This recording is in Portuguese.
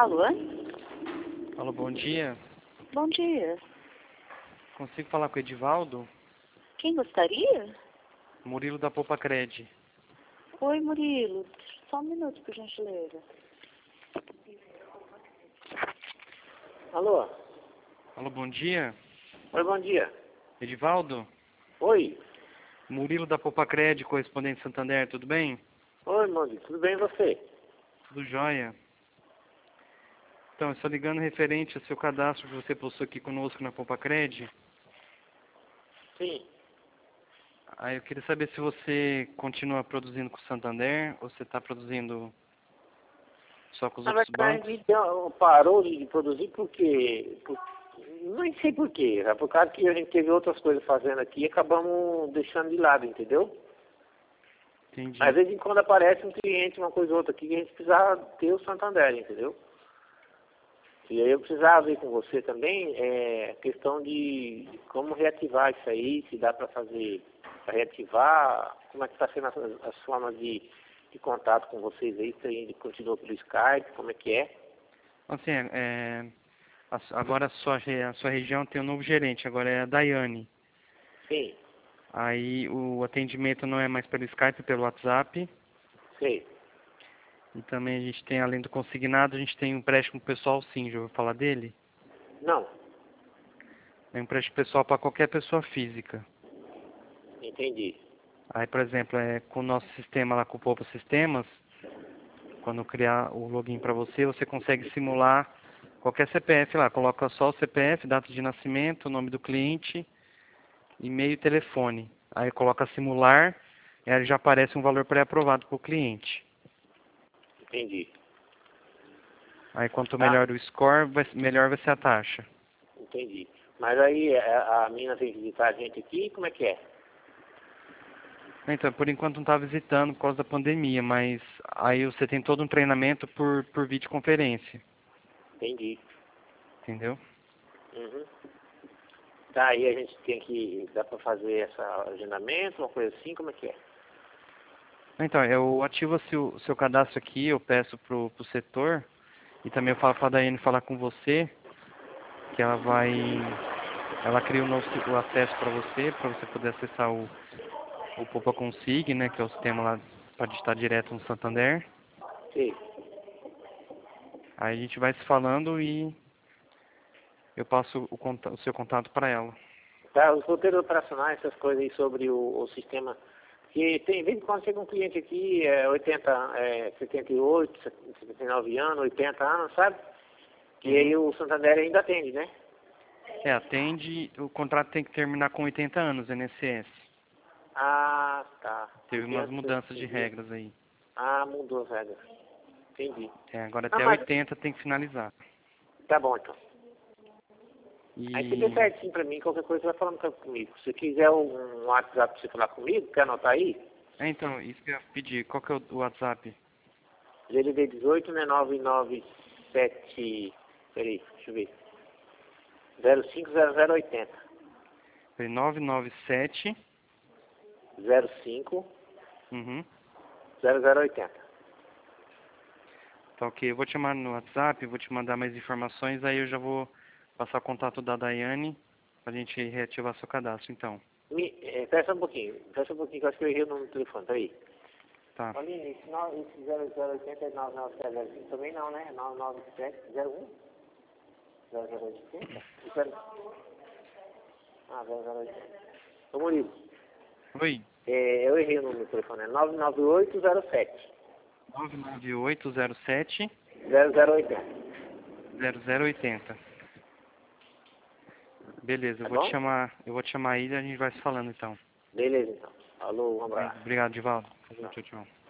Alô? Alô, bom dia. Bom dia. Consigo falar com o Edivaldo? Quem gostaria? Murilo da Poupa Cred. Oi, Murilo. Só um minuto, por gentileza. Alô? Alô, bom dia. Oi, bom dia. Edivaldo? Oi. Murilo da Poupa Cred, correspondente Santander, tudo bem? Oi, Mandi, tudo bem e você? Tudo jóia. Então, eu estou ligando referente ao seu cadastro que você postou aqui conosco na Poupa Cred. Sim. Aí eu queria saber se você continua produzindo com o Santander ou você está produzindo só com os Na outros verdade, bancos. a gente parou de produzir porque... Não sei por quê. É por causa que a gente teve outras coisas fazendo aqui e acabamos deixando de lado, entendeu? Entendi. Às vezes, quando aparece um cliente, uma coisa ou outra aqui, a gente precisava ter o Santander, entendeu? E aí eu precisava ver com você também a questão de como reativar isso aí, se dá para fazer, para reativar, como é que está sendo as formas de contato com vocês aí, se ainda continua pelo Skype, como é que é? Assim, agora a sua região tem um novo gerente, agora é a Daiane. Sim, Aí o atendimento não é mais pelo Skype, é pelo WhatsApp. sei. E também a gente tem, além do consignado, a gente tem um empréstimo pessoal, sim, já ouviu falar dele? Não, É um empréstimo pessoal para qualquer pessoa física. entendi. Aí, por exemplo, com o nosso sistema lá, com o Poupa Sistemas, quando criar o login para você, você consegue simular qualquer CPF lá. Coloca só o CPF, data de nascimento, nome do cliente, e-mail e telefone. Aí coloca simular, e aí já aparece um valor pré-aprovado para o cliente. Entendi. Aí quanto Tá, melhor o score, melhor vai ser a taxa. entendi. Mas aí a menina vem visitar a gente aqui, como é que é? Então, por enquanto não está visitando por causa da pandemia, mas aí você tem todo um treinamento por videoconferência, Entendi. entendeu? Uhum. Tá, aí a gente tem que, dá para fazer esse agendamento, uma coisa assim, como é que é? Então, eu ativo o seu cadastro aqui, eu peço pro setor, e também eu falo para a Daiane falar com você, que ela cria o acesso para você poder acessar o Poupa Consig, né, que é o sistema lá para digitar direto no Santander. Sim. Aí a gente vai se falando e eu passo o seu contato para ela. Tá, os roteiros operacionais, essas coisas aí sobre o sistema. Que tem, vez em quando chega um cliente aqui, 78, 79 anos, 80 anos, sabe? Que aí o Santander ainda atende, né? Atende, o contrato tem que terminar com 80 anos, INSS. Ah, tá. Teve umas mudanças de regras aí. Ah, mudou as regras. Entendi. Agora Ah, até mas 80 tem que finalizar. tá bom então. E... Aí você vê certinho pra mim, qualquer coisa vai falando comigo. Se quiser um WhatsApp pra você falar comigo, quer anotar aí? então, isso que eu ia pedir. Qual que é o WhatsApp? GLD 18, né? 997... Peraí, deixa eu ver. 050080. Foi 997. 05 Uhum. 0080. Tá ok. Eu vou te chamar no WhatsApp, vou te mandar mais informações, aí eu já vou passar o contato da Daiane pra gente reativar seu cadastro, então. Peça um pouquinho, que eu acho que eu errei o número do telefone, peraí. Tá. Aline, esse 0080 é 99705 também não, né? 99701 0080? Ah, 0080. Ô Murilo, Oi. eu errei o número do telefone, é 99807 99807 0080. 0080. Beleza, Tá eu vou bom? te chamar aí e a gente vai se falando então. Beleza então. Alô, um abraço. Obrigado, Divaldo. Tchau. Tchau, tchau.